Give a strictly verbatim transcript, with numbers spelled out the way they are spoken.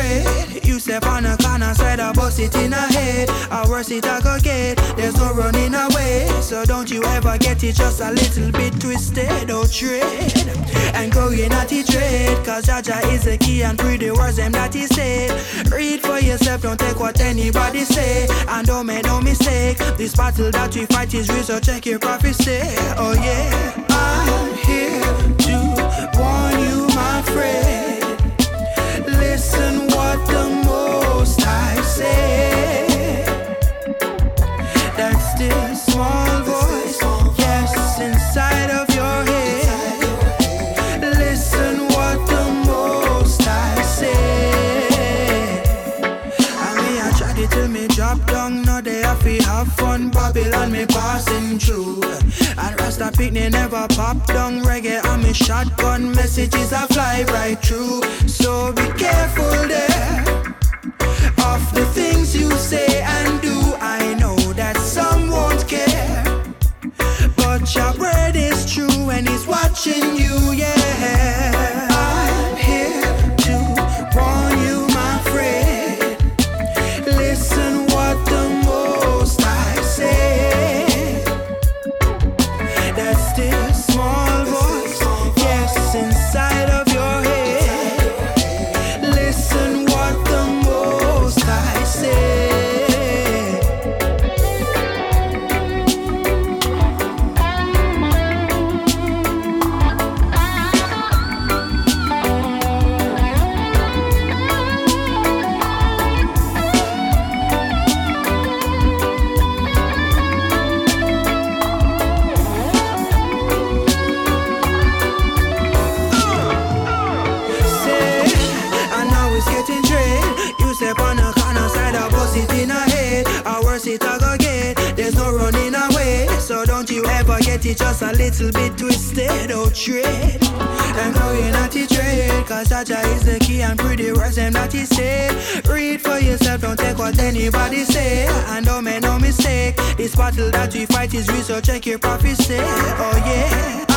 trade. You step on a corner side, I bust it in a head. I worse it I go get, there's no running away. So don't you ever get it just a little bit twisted. Don't trade and go in at the trade, cause Jaja is the key and pretty words them that he said. Read for yourself, don't take what anybody say, and don't make no mistake. This battle that we fight is real, so check your prophecy. Oh yeah, I'm here to warn you, my friend. Listen what the Most High say. That still small voice, yes, inside of your head. Listen what the Most High say. I mean, I tried it till me drop down. Now they have to have fun. Babylon me passing through. And Rasta picnic never pop down. Reggae on me shotgun. Messages I fly right through. So be careful there of the things you say and do. I know that some won't care, but your word is true and he's watching you, yeah. I'm here to warn you, my friend. Listen what the Most High say. That still small voice, yes, inside of your head. Listen what the Most High say. It just a little bit twisted, oh trade. And going at the trade, cause Jaja is the key and pretty words them that he said. Read for yourself, don't take what anybody say, and don't make no mistake. This battle that we fight is real, so check your prophecy. Oh yeah.